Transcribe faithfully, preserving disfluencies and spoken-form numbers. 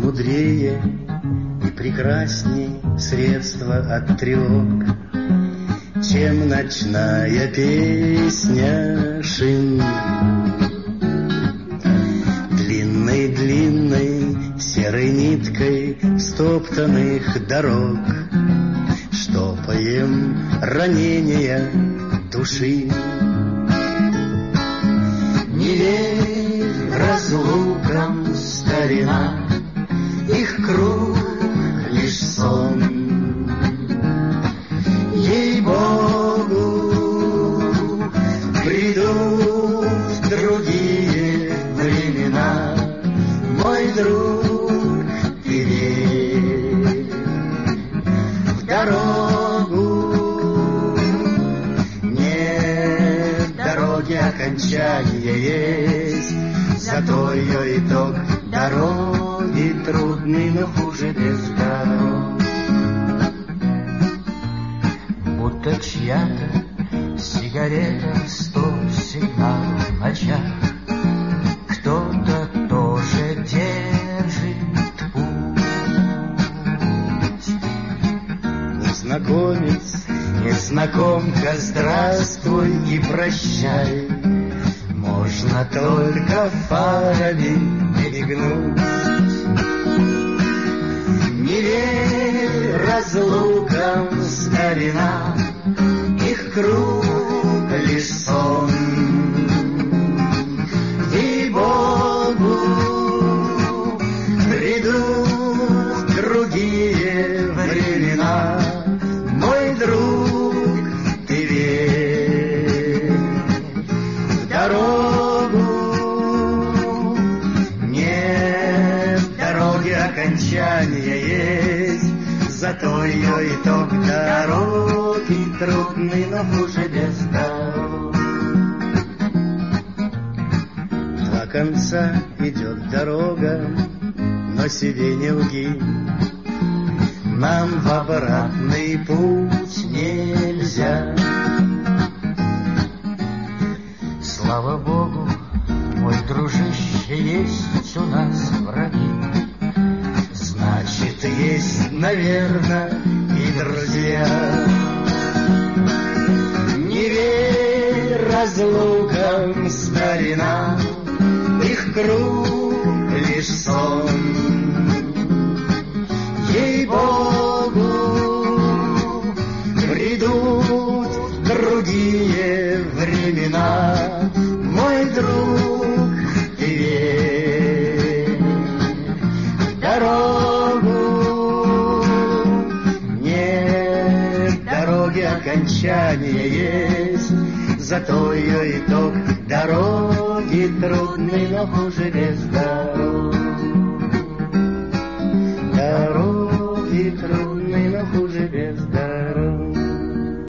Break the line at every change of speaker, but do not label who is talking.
мудрее и прекрасней средства от тревог, чем ночная песня шин. Длинной-длинной серой ниткой стоптанных дорог штопаем ранения души. Не верь разлукам, старина, их круг лишь сон. Ей-богу, придут другие времена, мой друг, ты верь в дорогу. Нет дороги окончания есть, зато ее итог дороги трудный, но хуже без дорог. Будто чья-то сигарета, сто сигналов в ночах, кто-то тоже держит путь. Незнакомец, незнакомка, здравствуй и прощай, можно только фарами мигнуть. Не верь разлукам, старина, их круг лишь сон. Ей-богу, придут другие времена, мой друг, ты верь в дорогу. Нет дороги окончания есть, зато ее итог дороги трудный, но хуже без дорог. Два конца идет дорога, но себе не лги, нам в обратный путь нельзя. Слава Богу, мой дружище, есть у нас враги, значит, есть, наверное, и друзья. Не верь разлукам, старина, их круг лишь сон. Ей-богу, придут другие времена, мой друг, ты верь в дорогу. Нет дороги окончания есть, зато ее итог дороги трудный, но хуже без дорог.